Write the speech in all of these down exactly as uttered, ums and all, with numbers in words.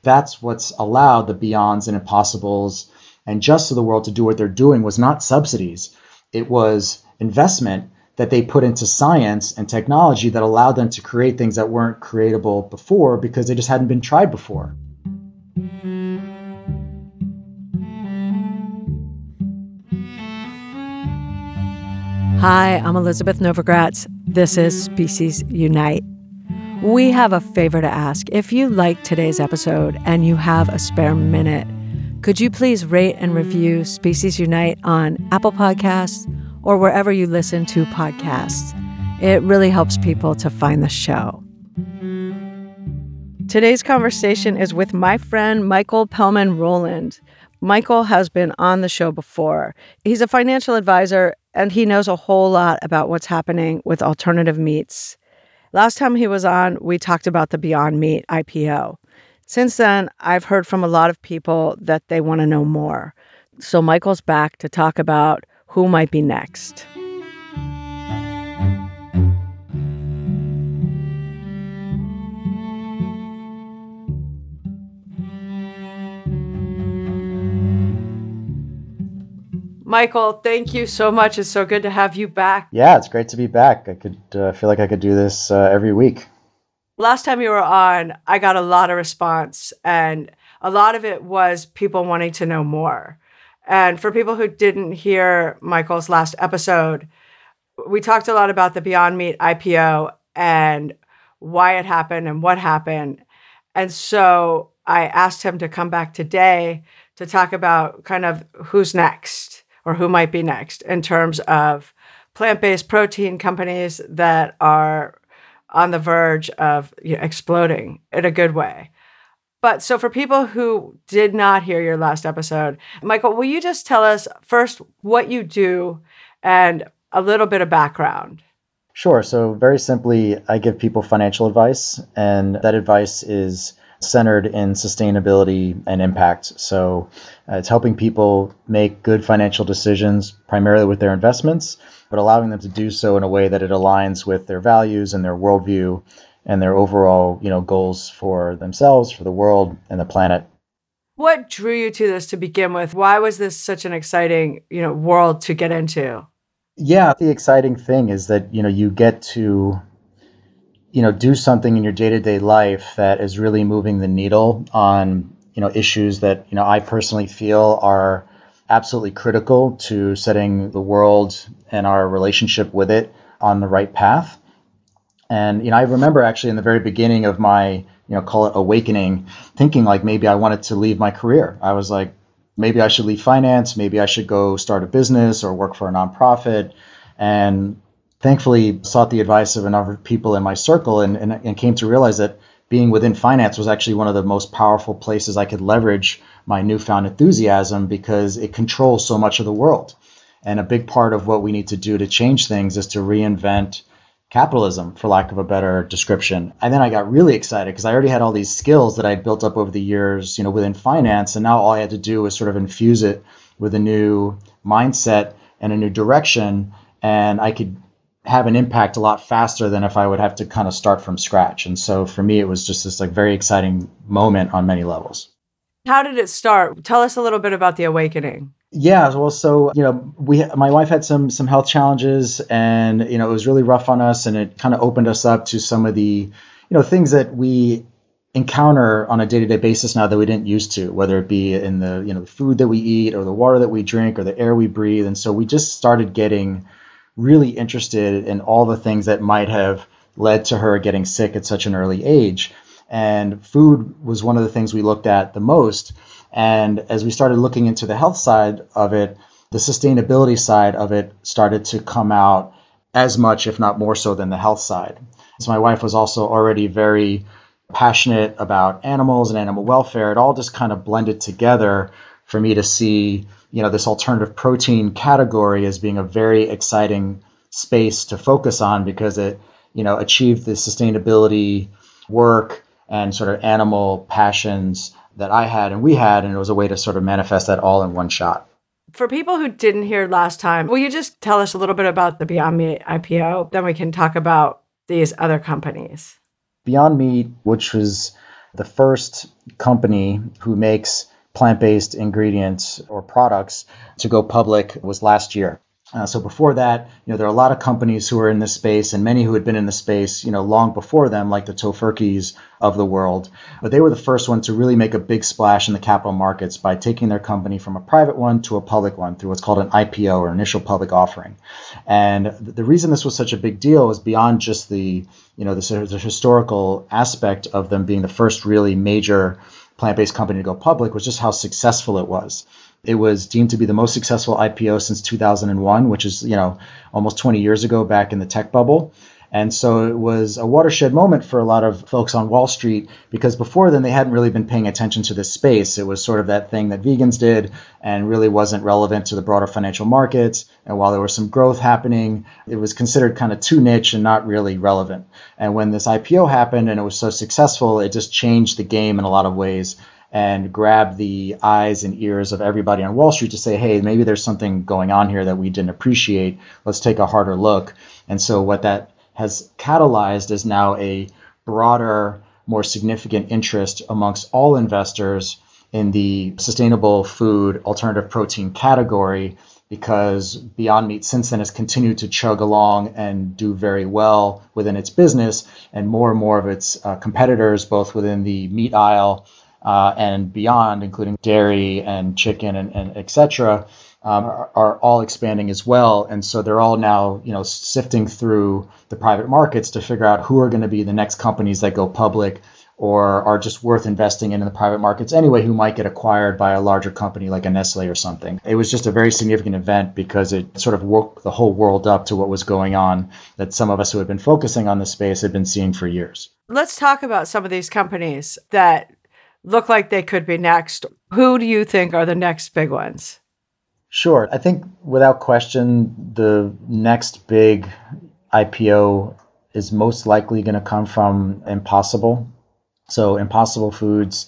That's what's allowed the Beyonds and Impossibles and Just of the world to do what they're doing was not subsidies. It was investment that they put into science and technology that allowed them to create things that weren't creatable before because they just hadn't been tried before. Hi, I'm Elizabeth Novogratz. This is Species Unite. We have a favor to ask. If you like today's episode and you have a spare minute, could you please rate and review Species Unite on Apple Podcasts or wherever you listen to podcasts? It really helps people to find the show. Today's conversation is with my friend Michael Pellman-Rowland. Michael has been on the show before. He's a financial advisor, and he knows a whole lot about what's happening with alternative meats. Last time he was on, we talked about the Beyond Meat I P O. Since then, I've heard from a lot of people that they want to know more. So Michael's back to talk about who might be next. Michael, thank you so much. It's so good to have you back. Yeah, it's great to be back. I could uh, feel like I could do this uh, every week. Last time you were on, I got a lot of response, and a lot of it was people wanting to know more. And for people who didn't hear Michael's last episode, we talked a lot about the Beyond Meat I P O and why it happened and what happened. And so I asked him to come back today to talk about kind of who's next or who might be next in terms of plant-based protein companies that are on the verge of, you know, exploding in a good way. But so for people who did not hear your last episode, Michael, will you just tell us first what you do and a little bit of background? Sure. So very simply, I give people financial advice, and that advice is centered in sustainability and impact. So uh, it's helping people make good financial decisions, primarily with their investments, but allowing them to do so in a way that it aligns with their values and their worldview and their overall, you know, goals for themselves, for the world, and the planet. What drew you to this to begin with? Why was this such an exciting, you know, world to get into? Yeah, the exciting thing is that, you know, you get to, you know, do something in your day-to-day life that is really moving the needle on, you know, issues that, you know, I personally feel are absolutely critical to setting the world and our relationship with it on the right path. And, you know, I remember actually in the very beginning of my, you know, call it awakening, thinking like maybe I wanted to leave my career. I was like, maybe I should leave finance, maybe I should go start a business or work for a nonprofit. And thankfully sought the advice of a number of people in my circle and, and, and came to realize that being within finance was actually one of the most powerful places I could leverage my newfound enthusiasm because it controls so much of the world. And a big part of what we need to do to change things is to reinvent capitalism, for lack of a better description. And then I got really excited because I already had all these skills that I'd built up over the years, you know, within finance. And now all I had to do was sort of infuse it with a new mindset and a new direction. And I could have an impact a lot faster than if I would have to kind of start from scratch. And so for me, it was just this like very exciting moment on many levels. How did it start? Tell us a little bit about the awakening. Yeah, well, so, you know, we, my wife had some, some health challenges and, you know, it was really rough on us, and it kind of opened us up to some of the, you know, things that we encounter on a day-to-day basis now that we didn't used to, whether it be in the, you know, the food that we eat or the water that we drink or the air we breathe. And so we just started getting really interested in all the things that might have led to her getting sick at such an early age. And food was one of the things we looked at the most. And as we started looking into the health side of it, the sustainability side of it started to come out as much, if not more so, than the health side. So my wife was also already very passionate about animals and animal welfare. It all just kind of blended together for me to see, you know, this alternative protein category as being a very exciting space to focus on because it, you know, achieved the sustainability work and sort of animal passions that I had and we had, and it was a way to sort of manifest that all in one shot. For people who didn't hear last time, will you just tell us a little bit about the Beyond Meat I P O? Then we can talk about these other companies. Beyond Meat, which was the first company who makes plant-based ingredients or products to go public was last year. Uh, so before that, you know, there are a lot of companies who are in this space and many who had been in the space, you know, long before them, like the Tofurkys of the world. But they were the first one to really make a big splash in the capital markets by taking their company from a private one to a public one through what's called an I P O, or initial public offering. And the reason this was such a big deal is beyond just the, you know, the, the historical aspect of them being the first really major plant-based company to go public, was just how successful it was. It was deemed to be the most successful I P O since two thousand one, which is, you know, almost twenty years ago, back in the tech bubble. And so it was a watershed moment for a lot of folks on Wall Street, because before then they hadn't really been paying attention to this space. It was sort of that thing that vegans did and really wasn't relevant to the broader financial markets. And while there was some growth happening, it was considered kind of too niche and not really relevant. And when this I P O happened and it was so successful, it just changed the game in a lot of ways and grab the eyes and ears of everybody on Wall Street to say, hey, maybe there's something going on here that we didn't appreciate. Let's take a harder look. And so what that has catalyzed is now a broader, more significant interest amongst all investors in the sustainable food, alternative protein category, because Beyond Meat since then has continued to chug along and do very well within its business, and more and more of its uh, competitors, both within the meat aisle Uh, and beyond, including dairy and chicken and, and et cetera, um, are, are all expanding as well. And so they're all now, you know, sifting through the private markets to figure out who are going to be the next companies that go public or are just worth investing in in the private markets anyway, who might get acquired by a larger company like a Nestle or something. It was just a very significant event because it sort of woke the whole world up to what was going on that some of us who had been focusing on the space had been seeing for years. Let's talk about some of these companies that look like they could be next. Who do you think are the next big ones? Sure. I think without question, the next big I P O is most likely going to come from Impossible. So Impossible Foods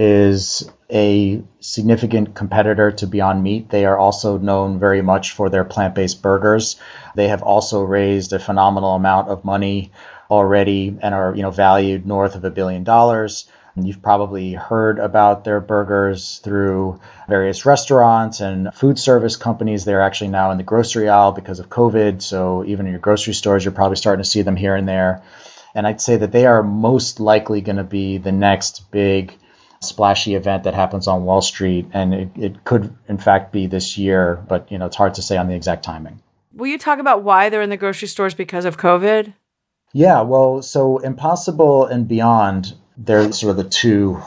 is a significant competitor to Beyond Meat. They are also known very much for their plant-based burgers. They have also raised a phenomenal amount of money already and are, you know, valued north of a billion dollars. You've probably heard about their burgers through various restaurants and food service companies. They're actually now in the grocery aisle because of COVID. So even in your grocery stores, you're probably starting to see them here and there. And I'd say that they are most likely going to be the next big splashy event that happens on Wall Street. And it, it could, in fact, be this year. But, you know, it's hard to say on the exact timing. Will you talk about why they're in the grocery stores because of COVID? Yeah, well, so Impossible and Beyond, they're sort of the two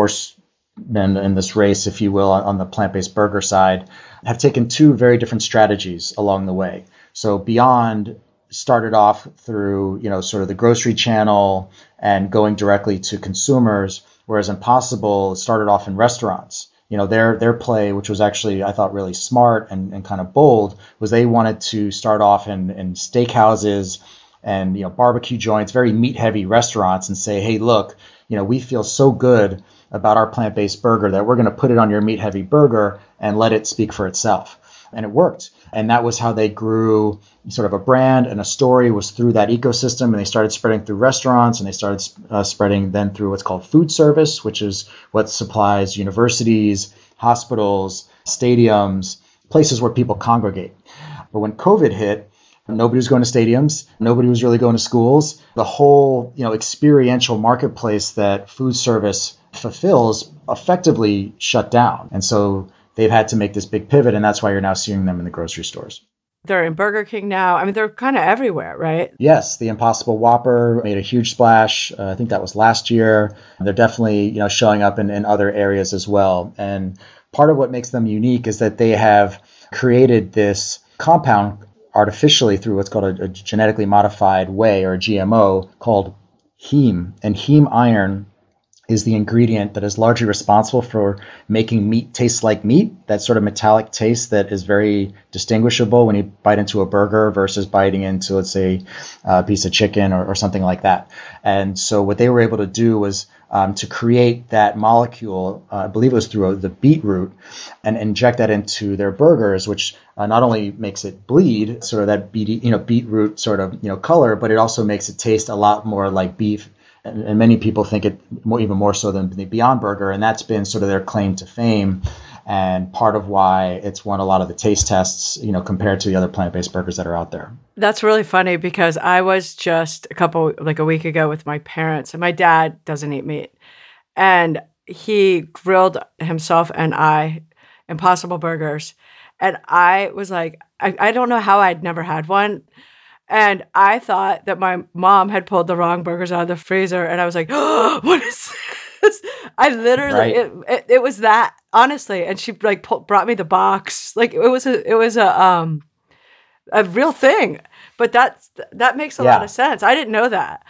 horsemen in this race, if you will, on the plant-based burger side, have taken two very different strategies along the way. So Beyond started off through, you know, sort of the grocery channel and going directly to consumers, whereas Impossible started off in restaurants. You know, their their play, which was actually, I thought, really smart and, and kind of bold, was they wanted to start off in, in steakhouses and, you know, barbecue joints, very meat-heavy restaurants, and say, hey, look, you know, we feel so good about our plant-based burger that we're going to put it on your meat-heavy burger and let it speak for itself. And it worked. And that was how they grew sort of a brand, and a story was through that ecosystem. And they started spreading through restaurants, and they started uh, spreading then through what's called food service, which is what supplies universities, hospitals, stadiums, places where people congregate. But when COVID hit, nobody was going to stadiums. Nobody was really going to schools. The whole, you know, experiential marketplace that food service fulfills effectively shut down. And so they've had to make this big pivot, and that's why you're now seeing them in the grocery stores. They're in Burger King now. I mean, they're kind of everywhere, right? Yes, the Impossible Whopper made a huge splash. Uh, I think that was last year. They're definitely, you know, showing up in, in other areas as well. And part of what makes them unique is that they have created this compound artificially through what's called a, a genetically modified whey, or a G M O, called heme. And heme iron is the ingredient that is largely responsible for making meat taste like meat, that sort of metallic taste that is very distinguishable when you bite into a burger versus biting into, let's say, a piece of chicken or, or something like that. And so what they were able to do was um, to create that molecule, uh, I believe it was through the beetroot, and inject that into their burgers, which uh, not only makes it bleed, sort of that beet, you know, beetroot sort of, you know, color, but it also makes it taste a lot more like beef And, and many people think it more, even more so than the Beyond Burger. And that's been sort of their claim to fame. And part of why it's won a lot of the taste tests, you know, compared to the other plant-based burgers that are out there. That's really funny because I was just a couple, like a week ago with my parents, and my dad doesn't eat meat. And he grilled himself and I Impossible Burgers. And I was like, I, I don't know how I'd never had one. And I thought that my mom had pulled the wrong burgers out of the freezer. And I was like, oh, what is this? I literally, Right. it, it, it was that, honestly. And she like pull, brought me the box. Like it was a, it was a, um, a real thing. But that's, that makes a Yeah. lot of sense. I didn't know that.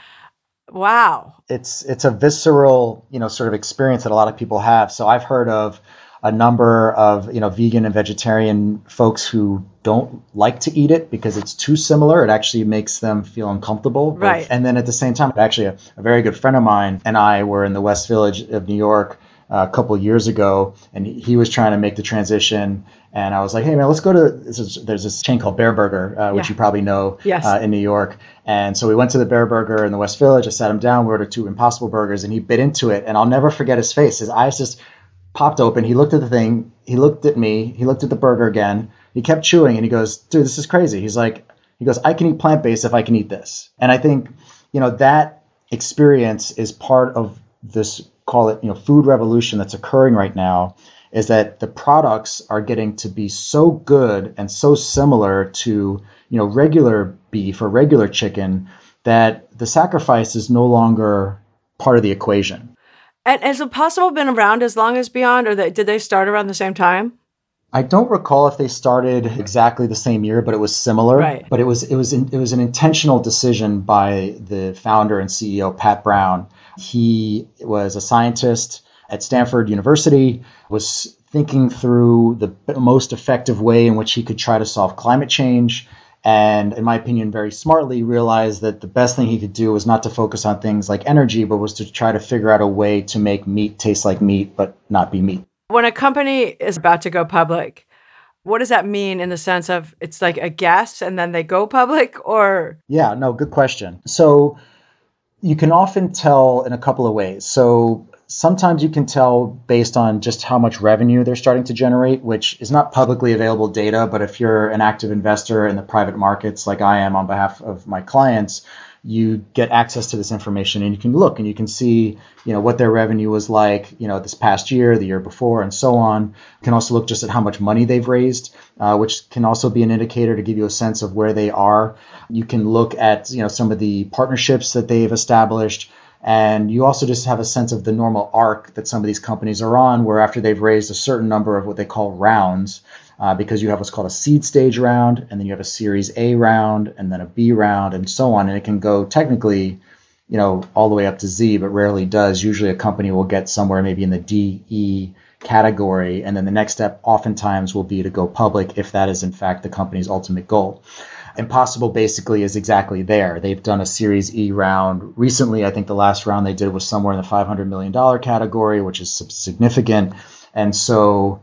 Wow. It's, it's a visceral, you know, sort of experience that a lot of people have. So I've heard of a number of, you know, vegan and vegetarian folks who don't like to eat it because it's too similar. It actually makes them feel uncomfortable. Right. And then at the same time, actually a, a very good friend of mine and I were in the West Village of New York uh, a couple of years ago, and he was trying to make the transition. And I was like, hey man, let's go to, this is, there's this chain called Bear Burger, uh, which Yeah. you probably know Yes. uh, in New York. And so we went to the Bear Burger in the West Village. I sat him down, we ordered two Impossible Burgers, and he bit into it. And I'll never forget his face. His eyes just popped open. He looked at the thing. He looked at me. He looked at the burger again. He kept chewing and he goes, dude, this is crazy. He's like, he goes, I can eat plant-based if I can eat this. And I think, you know, that experience is part of this, call it, you know, food revolution that's occurring right now, is that the products are getting to be so good and so similar to, you know, regular beef or regular chicken that the sacrifice is no longer part of the equation. And has Impossible been around as long as Beyond, or they, did they start around the same time? I don't recall if they started exactly the same year, but it was similar. Right. But it was it was in, it was an intentional decision by the founder and C E O Pat Brown. He was a scientist at Stanford University, was thinking through the most effective way in which he could try to solve climate change. And in my opinion, very smartly realized that the best thing he could do was not to focus on things like energy, but was to try to figure out a way to make meat taste like meat, but not be meat. When a company is about to go public, what does that mean in the sense of it's like a guess and then they go public, or? Yeah, no, good question. So you can often tell in a couple of ways. So sometimes you can tell based on just how much revenue they're starting to generate, which is not publicly available data, but if you're an active investor in the private markets like I am on behalf of my clients, you get access to this information and you can look and you can see, you know, what their revenue was like, you know, this past year, the year before, and so on. You can also look just at how much money they've raised, uh, which can also be an indicator to give you a sense of where they are. You can look at, you know, some of the partnerships that they've established. And you also just have a sense of the normal arc that some of these companies are on, where after they've raised a certain number of what they call rounds, uh, because you have what's called a seed stage round, and then you have a Series A round, and then a B round, and so on. And it can go technically, you know, all the way up to Z, but rarely does. Usually a company will get somewhere maybe in the D, E category, and then the next step oftentimes will be to go public if that is in fact the company's ultimate goal. Impossible basically is exactly there. They've done a Series E round recently. I think the last round they did was somewhere in the five hundred million dollars category, which is significant. And so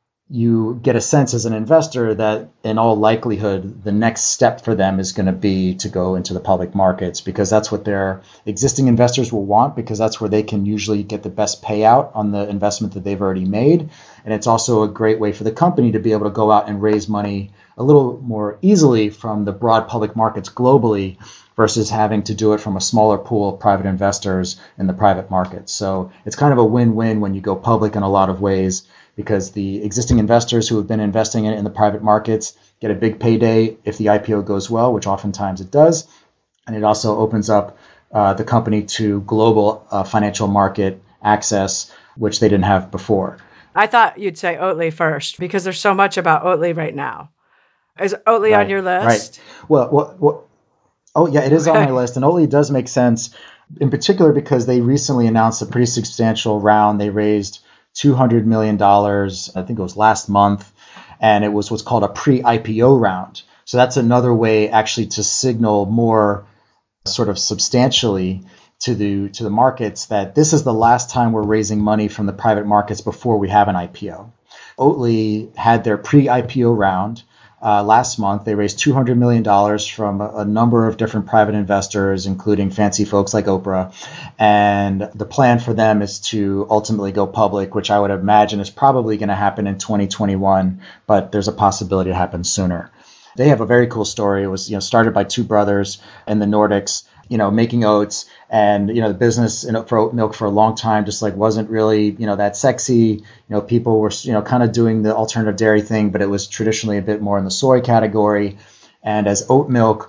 you get a sense as an investor that in all likelihood, the next step for them is going to be to go into the public markets, because that's what their existing investors will want, because that's where they can usually get the best payout on the investment that they've already made. And it's also a great way for the company to be able to go out and raise money a little more easily from the broad public markets globally versus having to do it from a smaller pool of private investors in the private markets. So it's kind of a win-win when you go public in a lot of ways, because the existing investors who have been investing in it in the private markets get a big payday if the I P O goes well, which oftentimes it does. And it also opens up uh, the company to global uh, financial market access, which they didn't have before. I thought you'd say Oatly first, because there's so much about Oatly right now. Is Oatly Right, on your list? Right. Well, well, well, oh, yeah, it is Okay. on my list. And Oatly does make sense, in particular because they recently announced a pretty substantial round. They raised two hundred million dollars, I think it was last month, and it was what's called a pre-I P O round. So that's another way actually to signal more sort of substantially to the to the markets that this is the last time we're raising money from the private markets before we have an I P O. Oatly had their pre-I P O round. Uh, last month, they raised two hundred million dollars from a, a number of different private investors, including fancy folks like Oprah. And the plan for them is to ultimately go public, which I would imagine is probably going to happen in twenty twenty-one, but there's a possibility it happens sooner. They have a very cool story. It was, you know, started by two brothers in the Nordics, you know, making oats, and, you know, the business in, for oat milk for a long time just like wasn't really, you know, that sexy. You know, people were, you know, kind of doing the alternative dairy thing, but it was traditionally a bit more in the soy category. And as oat milk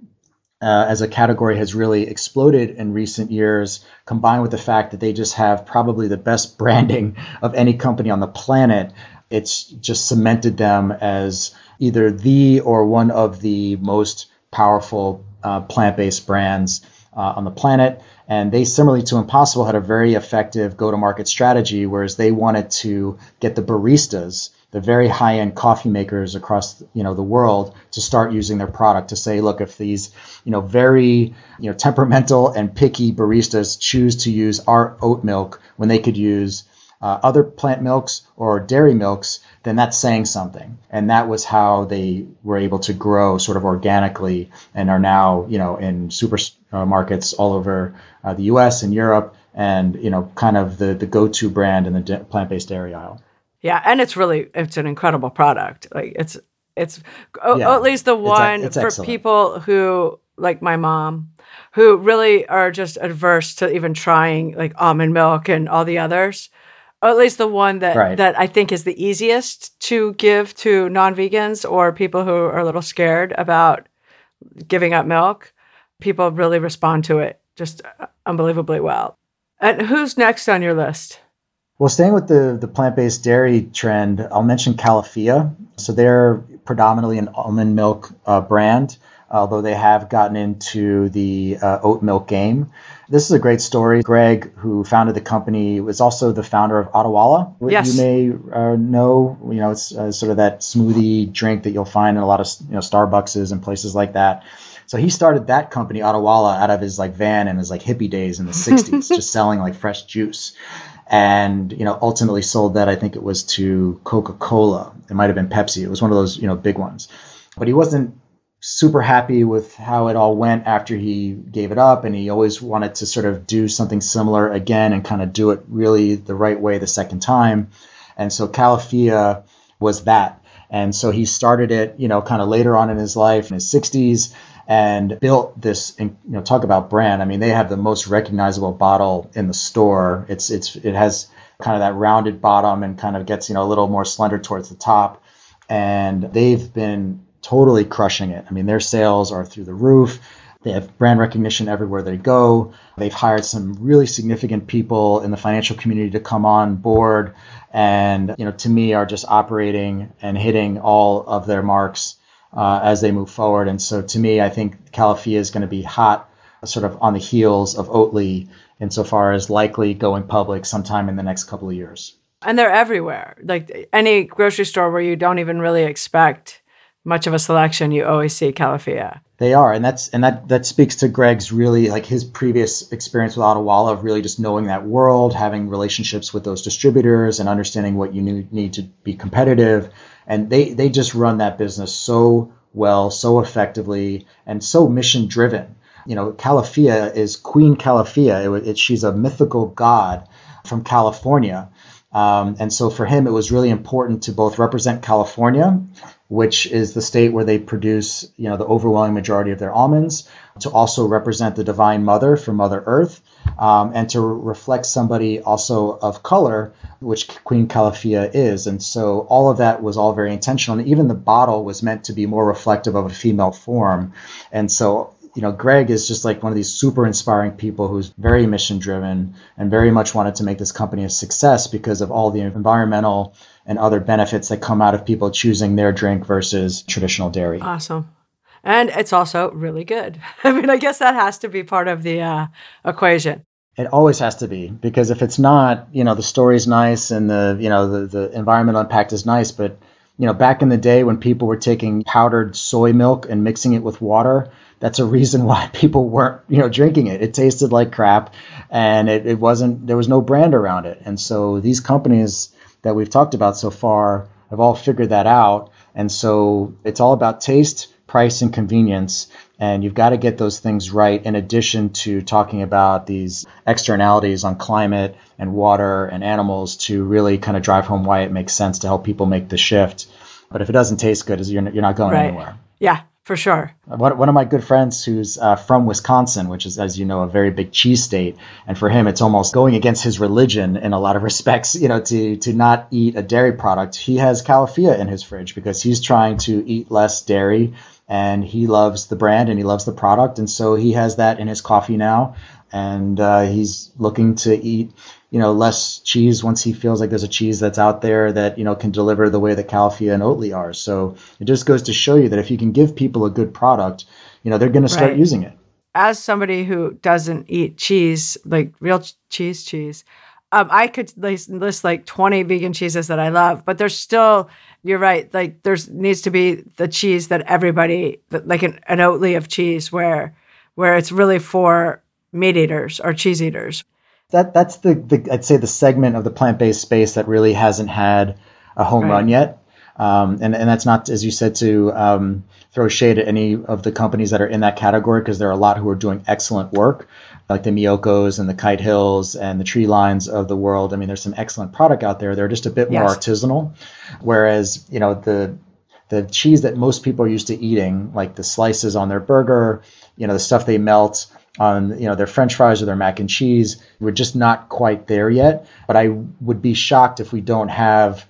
uh, as a category has really exploded in recent years, combined with the fact that they just have probably the best branding of any company on the planet, it's just cemented them as either the or one of the most powerful uh, plant-based brands uh, on the planet. And they, similarly to Impossible, had a very effective go-to-market strategy, whereas they wanted to get the baristas, the very high-end coffee makers across, you know, the world, to start using their product, to say, look, if these, you know, very, you know, temperamental and picky baristas choose to use our oat milk when they could use uh, other plant milks or dairy milks, then that's saying something. And that was how they were able to grow sort of organically and are now, you know, in supermarkets all over uh, the U S and Europe, and, you know, kind of the, the go-to brand in the di- plant-based dairy aisle. Yeah, and it's really, it's an incredible product. Like it's, it's o- Yeah, at least the one it's, it's for excellent. people who, like my mom, who really are just adverse to even trying like almond milk and all the others. Or at least the one that, Right. that I think is the easiest to give to non-vegans or people who are a little scared about giving up milk. People really respond to it just unbelievably well. And who's next on your list? Well, staying with the, the plant-based dairy trend, I'll mention Califia. So they're predominantly an almond milk uh, brand, although they have gotten into the uh, oat milk game. This is a great story. Greg, who founded the company, was also the founder of Adawala. Yes. You may uh, know, you know, it's uh, sort of that smoothie drink that you'll find in a lot of, you know, Starbucks and places like that. So he started that company, Adawala, out of his like van in his like hippie days in the sixties, just selling like fresh juice. And, you know, ultimately sold that, I think it was to Coca-Cola. It might have been Pepsi. It was one of those, you know, big ones. But he wasn't super happy with how it all went after he gave it up. And he always wanted to sort of do something similar again and kind of do it really the right way the second time. And so Califia was that. And so he started it, you know, kind of later on in his life, in his sixties, and built this, you know, talk about brand. I mean, they have the most recognizable bottle in the store. It's, it's, it has kind of that rounded bottom and kind of gets, you know, a little more slender towards the top. And they've been totally crushing it. I mean, their sales are through the roof. They have brand recognition everywhere they go. They've hired some really significant people in the financial community to come on board, and, you know, to me, are just operating and hitting all of their marks uh, as they move forward. And so to me, I think Califia is going to be hot, sort of on the heels of Oatly, insofar as likely going public sometime in the next couple of years. And they're everywhere. Like any grocery store where you don't even really expect much of a selection, you always see Califia. They are, and that's and that that speaks to Greg's really, like, his previous experience with Adawala, of really just knowing that world, having relationships with those distributors, and understanding what you need to be competitive. And they they just run that business so well, so effectively, and so mission driven. You know, Califia is Queen Califia. It, it, she's a mythical god from California. Um, and so for him, it was really important to both represent California, which is the state where they produce, you know, the overwhelming majority of their almonds, to also represent the Divine Mother from Mother Earth, um, and to reflect somebody also of color, which Queen Califia is. And so all of that was all very intentional. And even the bottle was meant to be more reflective of a female form. And so, you know, Greg is just like one of these super inspiring people who's very mission driven and very much wanted to make this company a success because of all the environmental and other benefits that come out of people choosing their drink versus traditional dairy. Awesome. And it's also really good. I mean, I guess that has to be part of the uh, equation. It always has to be, because if it's not, you know, the story's nice and the, you know, the, the environmental impact is nice, but, you know, back in the day when people were taking powdered soy milk and mixing it with water, that's a reason why people weren't, you know, drinking it. It tasted like crap, and it, it wasn't, there was no brand around it. And so these companies that we've talked about so far have all figured that out, And so it's all about taste, price, and convenience. And you've got to get those things right in addition to talking about these externalities on climate and water and animals to really kind of drive home why it makes sense to help people make the shift. But if it doesn't taste good, you're you're not going right. anywhere. Yeah, for sure. One, one of my good friends who's uh, from Wisconsin, which is, as you know, a very big cheese state. And for him, it's almost going against his religion in a lot of respects, you know, to, to not eat a dairy product. He has Califia in his fridge because he's trying to eat less dairy. And he loves the brand and he loves the product. And so he has that in his coffee now. And uh, he's looking to eat, you know, less cheese once he feels like there's a cheese that's out there that, you know, can deliver the way that Califia and Oatly are. So it just goes to show you that if you can give people a good product, you know, they're going to start right. using it. As somebody who doesn't eat cheese, like real ch- cheese, cheese, um, I could list, list like twenty vegan cheeses that I love, but there's still, you're right, like there's needs to be the cheese that everybody, like an, an Oatly of cheese where where it's really for meat eaters or cheese eaters. That that's the, the I'd say the segment of the plant-based space that really hasn't had a home right. run yet. Um, and, and that's not, as you said, to um, throw shade at any of the companies that are in that category, because there are a lot who are doing excellent work, like the Miyokos and the Kite Hills and the Tree Lines of the world. I mean, there's some excellent product out there. They're just a bit more yes. artisanal. Whereas, you know, the the cheese that most people are used to eating, like the slices on their burger, you know, the stuff they melt on, you know, their French fries or their mac and cheese, we're just not quite there yet. But I would be shocked if we don't have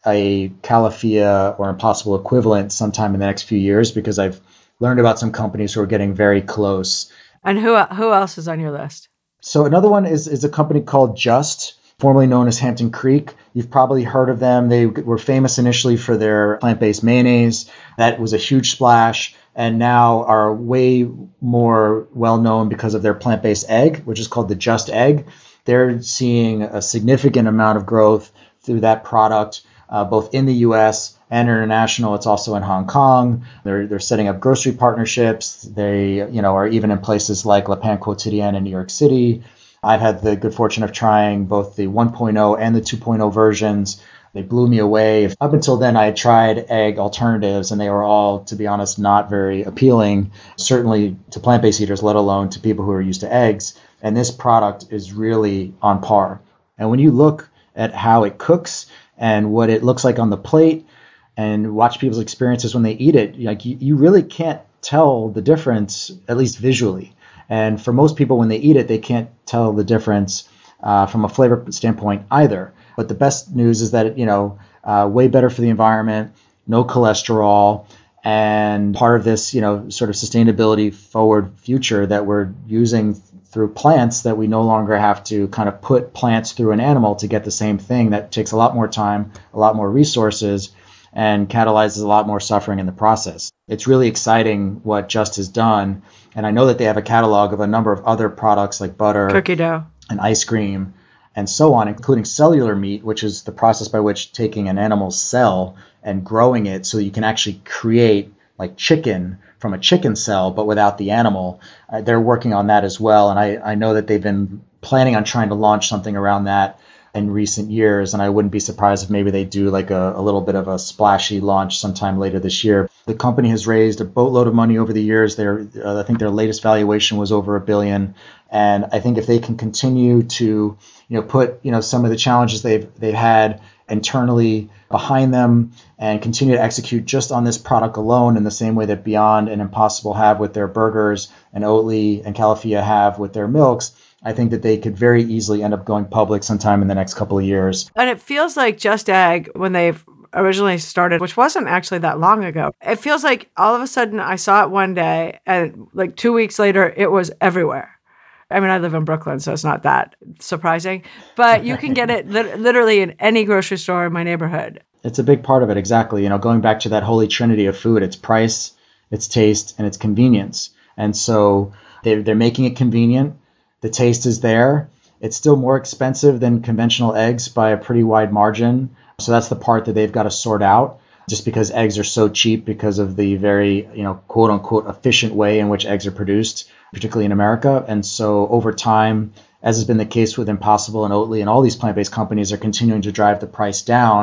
a Califia or Impossible equivalent sometime in the next few years, because I've learned about some companies who are getting very close. And who who else is on your list? So another one is, is a company called Just, formerly known as Hampton Creek. You've probably heard of them. They were famous initially for their plant-based mayonnaise. That was a huge splash, and now are way more well-known because of their plant-based egg, which is called the Just Egg. They're seeing a significant amount of growth through that product, uh, both in the U S and international. It's also in Hong Kong. They're they're setting up grocery partnerships. They, you know, are even in places like Le Pain Quotidien in New York City. I've had the good fortune of trying both the one point oh and the two point oh versions. They blew me away. Up until then, I had tried egg alternatives, and they were all, to be honest, not very appealing, certainly to plant-based eaters, let alone to people who are used to eggs. And this product is really on par. And when you look at how it cooks and what it looks like on the plate and watch people's experiences when they eat it, like you, you really can't tell the difference, at least visually. And for most people, when they eat it, they can't tell the difference uh, from a flavor standpoint either. But the best news is that, you know, uh, way better for the environment, no cholesterol, and part of this, you know, sort of sustainability forward future that we're using through plants, that we no longer have to kind of put plants through an animal to get the same thing. That takes a lot more time, a lot more resources, and catalyzes a lot more suffering in the process. It's really exciting what Just has done. And I know that they have a catalog of a number of other products like butter, cookie dough, and ice cream, and so on, including cellular meat, which is the process by which taking an animal's cell and growing it so you can actually create like chicken from a chicken cell, but without the animal. Uh, they're working on that as well. And I, I know that they've been planning on trying to launch something around that in recent years, and I wouldn't be surprised if maybe they do like a, a little bit of a splashy launch sometime later this year. The company has raised a boatload of money over the years. Their, uh, I think their latest valuation was over a billion, and I think if they can continue to, you know, put, you know, some of the challenges they've they've had internally behind them and continue to execute just on this product alone in the same way that Beyond and Impossible have with their burgers and Oatly and Califia have with their milks, I think that they could very easily end up going public sometime in the next couple of years. And it feels like Just Egg, when they've originally started, which wasn't actually that long ago, it feels like all of a sudden I saw it one day and like two weeks later, it was everywhere. I mean, I live in Brooklyn, so it's not that surprising, but you can get it li- literally in any grocery store in my neighborhood. It's a big part of it, exactly. You know, going back to that holy trinity of food, it's price, it's taste, and it's convenience. And so they're, they're making it convenient. The taste is there. It's still more expensive than conventional eggs by a pretty wide margin. So that's the part that they've got to sort out, just because eggs are so cheap because of the very, you know, quote unquote efficient way in which eggs are produced, particularly in America. And so over time, as has been the case with Impossible and Oatly and all these plant-based companies, are continuing to drive the price down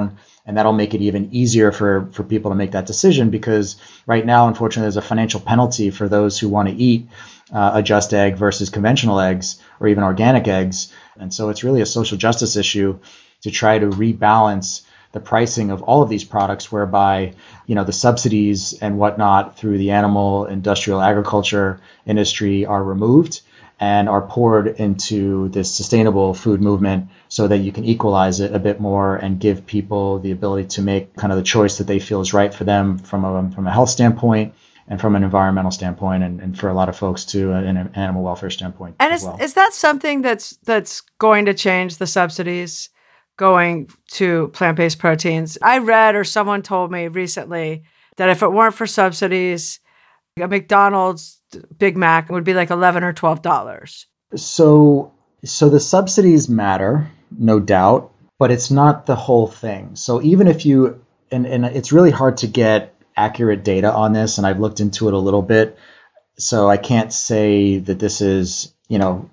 And that'll make it even easier for, for people to make that decision, because right now, unfortunately, there's a financial penalty for those who want to eat uh, a just egg versus conventional eggs or even organic eggs. And so it's really a social justice issue to try to rebalance the pricing of all of these products, whereby, you know, the subsidies and whatnot through the animal industrial agriculture industry are removed and are poured into this sustainable food movement, so that you can equalize it a bit more and give people the ability to make kind of the choice that they feel is right for them from a, from a health standpoint and from an environmental standpoint, and, and for a lot of folks too, an animal welfare standpoint and as is, well. is that something that's that's going to change, the subsidies going to plant-based proteins? I read, or someone told me recently, that if it weren't for subsidies, a McDonald's Big Mac would be like eleven or twelve dollars. So, so the subsidies matter, no doubt, but it's not the whole thing. So even if you, and, and it's really hard to get accurate data on this, and I've looked into it a little bit, so I can't say that this is, you know,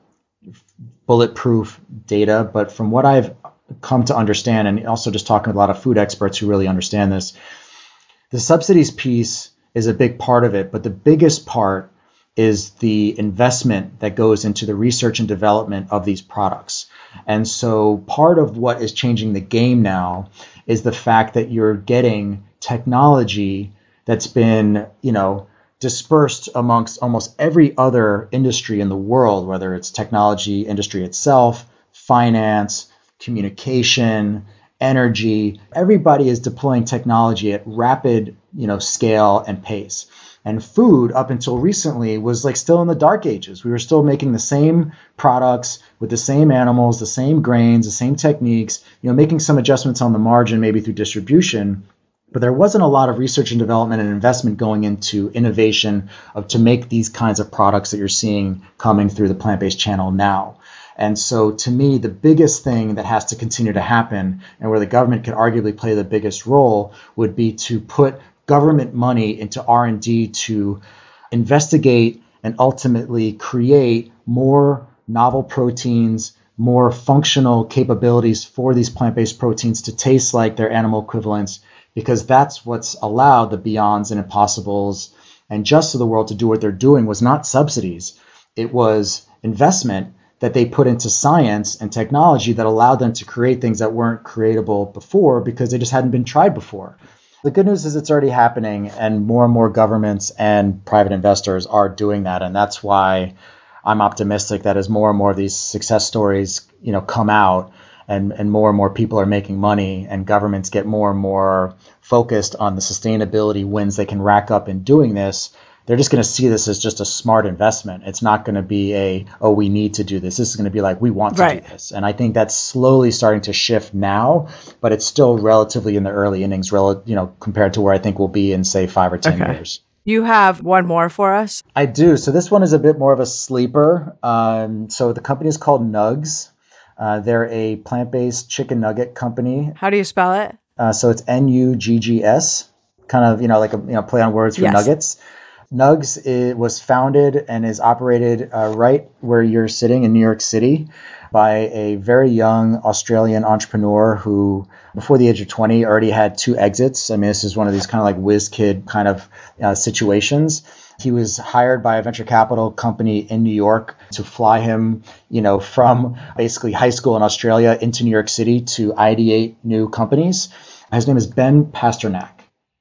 bulletproof data, but from what I've come to understand, and also just talking with a lot of food experts who really understand this, the subsidies piece is a big part of it, but the biggest part is the investment that goes into the research and development of these products. And so part of what is changing the game now is the fact that you're getting technology that's been, you know, dispersed amongst almost every other industry in the world, whether it's technology industry itself, finance, communication, energy. Everybody is deploying technology at rapid, you know, scale and pace. And food, up until recently, was like still in the dark ages. We were still making the same products with the same animals, the same grains, the same techniques, you know, making some adjustments on the margin, maybe through distribution. But there wasn't a lot of research and development and investment going into innovation of to make these kinds of products that you're seeing coming through the plant-based channel now. And so to me, the biggest thing that has to continue to happen, and where the government could arguably play the biggest role, would be to put government money into R and D to investigate and ultimately create more novel proteins, more functional capabilities for these plant-based proteins to taste like their animal equivalents, because that's what's allowed the Beyonds and Impossibles and Just of the world to do what they're doing. Was not subsidies. It was investment that they put into science and technology that allowed them to create things that weren't creatable before because they just hadn't been tried before. The good news is it's already happening, and more and more governments and private investors are doing that. And that's why I'm optimistic that as more and more of these success stories, you know, come out, and, and more and more people are making money, and governments get more and more focused on the sustainability wins they can rack up in doing this, they're just going to see this as just a smart investment. It's not going to be a, oh, we need to do this. This is going to be like, we want to right. do this. And I think that's slowly starting to shift now, but it's still relatively in the early innings, rel- you know, compared to where I think we'll be in, say, five or ten okay. years. You have one more for us? I do. So this one is a bit more of a sleeper. Um, so the company is called Nugs. Uh, they're a plant-based chicken nugget company. How do you spell it? Uh, so it's N U G G S, kind of, you know, like a you know play on words for yes. nuggets. Nugs it was founded and is operated uh, right where you're sitting in New York City by a very young Australian entrepreneur who, before the age of twenty, already had two exits. I mean, this is one of these kind of like whiz kid kind of uh, situations. He was hired by a venture capital company in New York to fly him, you know, from basically high school in Australia into New York City to ideate new companies. His name is Ben Pasternak.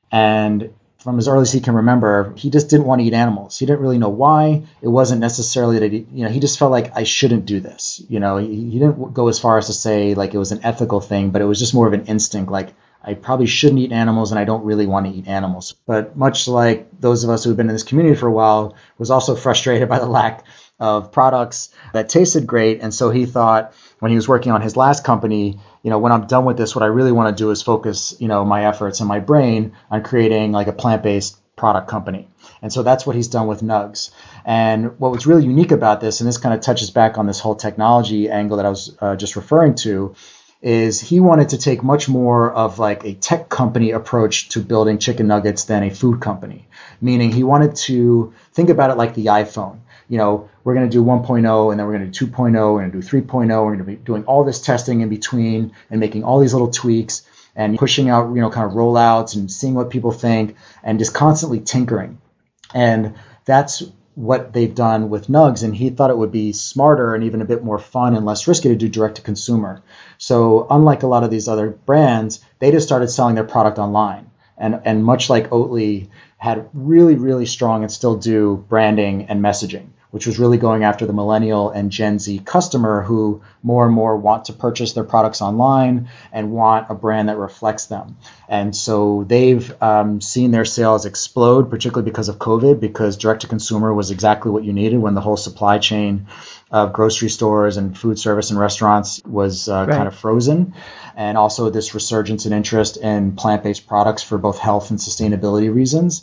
And from as early as he can remember, he just didn't want to eat animals. He didn't really know why. It wasn't necessarily that he, you know, he just felt like I shouldn't do this. You know, he, he didn't go as far as to say like it was an ethical thing, but it was just more of an instinct, like I probably shouldn't eat animals and I don't really want to eat animals. But much like those of us who have been in this community for a while, was also frustrated by the lack of products that tasted great. And so he thought when he was working on his last company, you know, when I'm done with this, what I really want to do is focus, you know, my efforts and my brain on creating like a plant-based product company. And so that's what he's done with Nugs. And what was really unique about this, and this kind of touches back on this whole technology angle that I was uh, just referring to, is he wanted to take much more of like a tech company approach to building chicken nuggets than a food company. Meaning he wanted to think about it like the iPhone. You know, we're going to do one point oh, and then we're going to do two point oh, we're going to do three point oh, we're going to be doing all this testing in between and making all these little tweaks. and pushing out, you know, kind of rollouts and seeing what people think and just constantly tinkering. And that's what they've done with Nugs. And he thought it would be smarter and even a bit more fun and less risky to do direct to consumer. So unlike a lot of these other brands, they just started selling their product online. And, and much like Oatly, had really, really strong and still do branding and messaging, which was really going after the millennial and Gen Z customer who more and more want to purchase their products online and want a brand that reflects them. And so they've um, seen their sales explode, particularly because of COVID, because direct to consumer was exactly what you needed when the whole supply chain of grocery stores and food service and restaurants was uh, right. kind of frozen. And also this resurgence in interest in plant-based products for both health and sustainability reasons.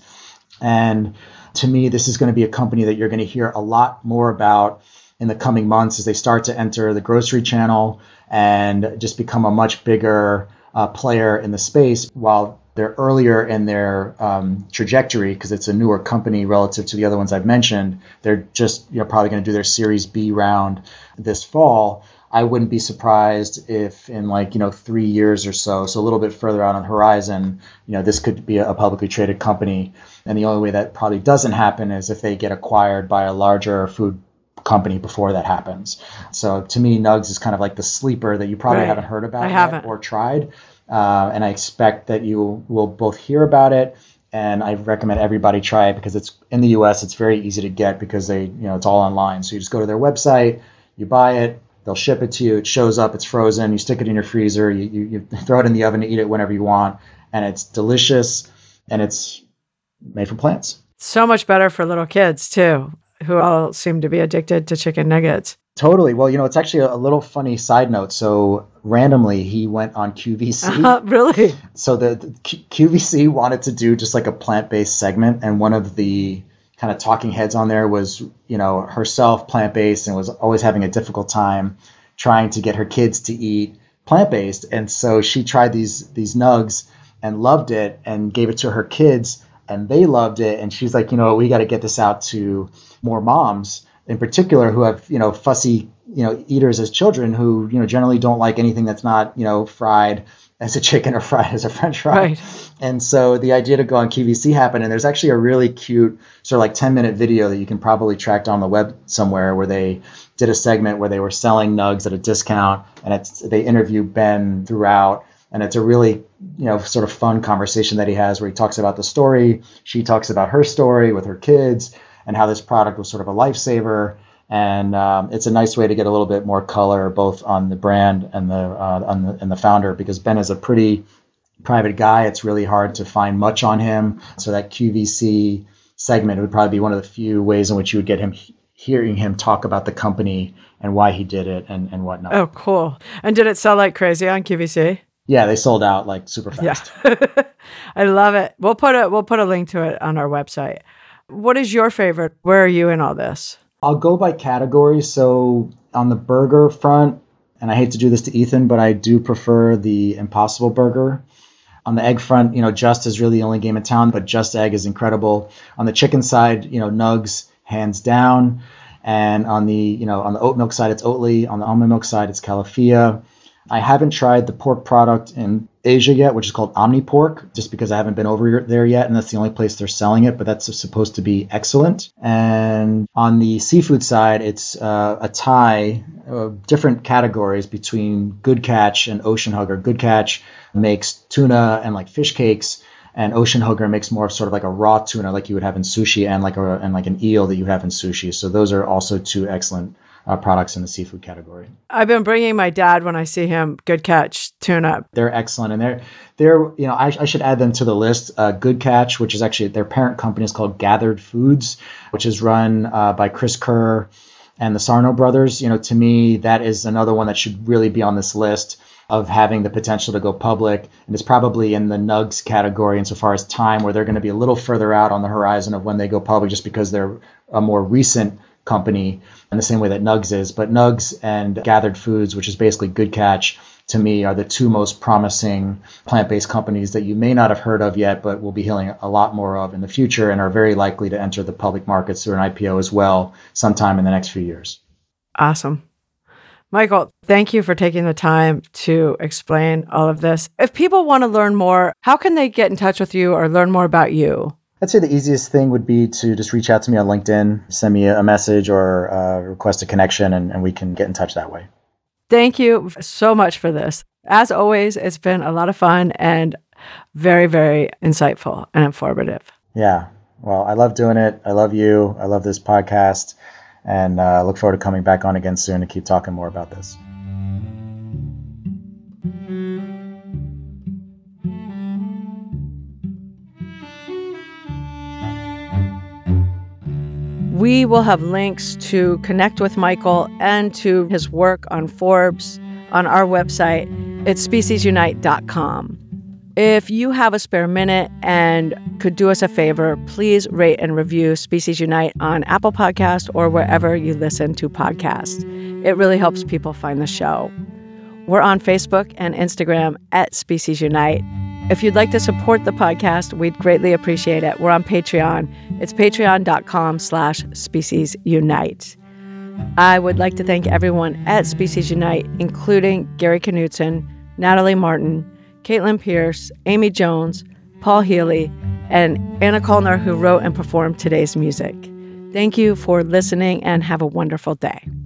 And to me, this is going to be a company that you're going to hear a lot more about in the coming months as they start to enter the grocery channel and just become a much bigger uh, player in the space, while they're earlier in their um, trajectory because it's a newer company relative to the other ones I've mentioned. They're just you know probably going to do their Series B round this fall. I wouldn't be surprised if in like, you know, three years or so, so a little bit further out on the horizon, you know, this could be a publicly traded company. And the only way that probably doesn't happen is if they get acquired by a larger food company before that happens. So to me, Nugs is kind of like the sleeper that you probably right. haven't heard about I yet haven't. or tried. Uh, and I expect that you will both hear about it. And I recommend everybody try it because it's in the U S, it's very easy to get because they, you know, it's all online. So you just go to their website, you buy it. They'll ship it to you. It shows up. It's frozen. You stick it in your freezer. You, you, you throw it in the oven to eat it whenever you want. And it's delicious. And it's made from plants. So much better for little kids, too, who all seem to be addicted to chicken nuggets. Totally. Well, you know, it's actually a, a little funny side note. So randomly, he went on Q V C. Uh, really? So the, the Q- QVC wanted to do just like a plant-based segment. And one of the kind of talking heads on there was, you know, herself plant-based and was always having a difficult time trying to get her kids to eat plant-based. And so she tried these these nugs and loved it and gave it to her kids and they loved it. And she's like, you know, we got to get this out to more moms in particular who have, you know, fussy, you know, eaters as children who, you know, generally don't like anything that's not, you know, fried as a chicken or fried as a French fry. Right. And so the idea to go on Q V C happened. And there's actually a really cute sort of like ten minute video that you can probably track down the web somewhere where they did a segment where they were selling nugs at a discount and it's, they interview Ben throughout. And it's a really, you know, sort of fun conversation that he has where he talks about the story. She talks about her story with her kids and how this product was sort of a lifesaver. And um, it's a nice way to get a little bit more color both on the brand and the uh, on the and the founder, because Ben is a pretty private guy. It's really hard to find much on him. So that Q V C segment would probably be one of the few ways in which you would get him hearing him talk about the company and why he did it and, and whatnot. Oh, cool. And did it sell like crazy on Q V C? Yeah, they sold out like super fast. Yeah. I love it. We'll put a we'll put a link to it on our website. What is your favorite? Where are you in all this? I'll go by category. So on the burger front, and I hate to do this to Ethan, but I do prefer the Impossible Burger. On the egg front, you know, Just is really the only game in town, but Just Egg is incredible. On the chicken side, you know, Nugs, hands down. And on the, you know, on the oat milk side, it's Oatly. On the almond milk side, it's Califia. I haven't tried the pork product in Asia yet, which is called OmniPork, just because I haven't been over there yet, and that's the only place they're selling it, but that's supposed to be excellent. And on the seafood side, it's uh, a tie, uh, different categories between Good Catch and Ocean Hugger. Good Catch makes tuna and like fish cakes, and Ocean Hugger makes more of sort of like a raw tuna like you would have in sushi and like a, and like an eel that you have in sushi. So those are also two excellent Uh, products in the seafood category. I've been bringing my dad when I see him Good Catch tuna. They're excellent, and they're they're you know I, I should add them to the list. Uh, Good Catch, which is actually their parent company, is called Gathered Foods, which is run uh, by Chris Kerr and the Sarno brothers. You know, to me, that is another one that should really be on this list of having the potential to go public, and it's probably in the nugs category insofar as time, where they're going to be a little further out on the horizon of when they go public, just because they're a more recent company in the same way that Nugs is. But Nugs and Gathered Foods, which is basically Good Catch, to me are the two most promising plant-based companies that you may not have heard of yet, but will be hearing a lot more of in the future and are very likely to enter the public markets through an I P O as well sometime in the next few years. Awesome. Michael, thank you for taking the time to explain all of this. If people want to learn more, how can they get in touch with you or learn more about you? I'd say the easiest thing would be to just reach out to me on LinkedIn, send me a message or uh, request a connection, and, and we can get in touch that way. Thank you so much for this. As always, it's been a lot of fun and very, very insightful and informative. Yeah. Well, I love doing it. I love you. I love this podcast. And I uh, look forward to coming back on again soon to keep talking more about this. We will have links to connect with Michael and to his work on Forbes on our website. It's species unite dot com. If you have a spare minute and could do us a favor, please rate and review Species Unite on Apple Podcasts or wherever you listen to podcasts. It really helps people find the show. We're on Facebook and Instagram at Species Unite. If you'd like to support the podcast, we'd greatly appreciate it. We're on Patreon. It's patreon.com slash Species Unite. I would like to thank everyone at Species Unite, including Gary Knudsen, Natalie Martin, Caitlin Pierce, Amy Jones, Paul Healy, and Anna Colner, who wrote and performed today's music. Thank you for listening and have a wonderful day.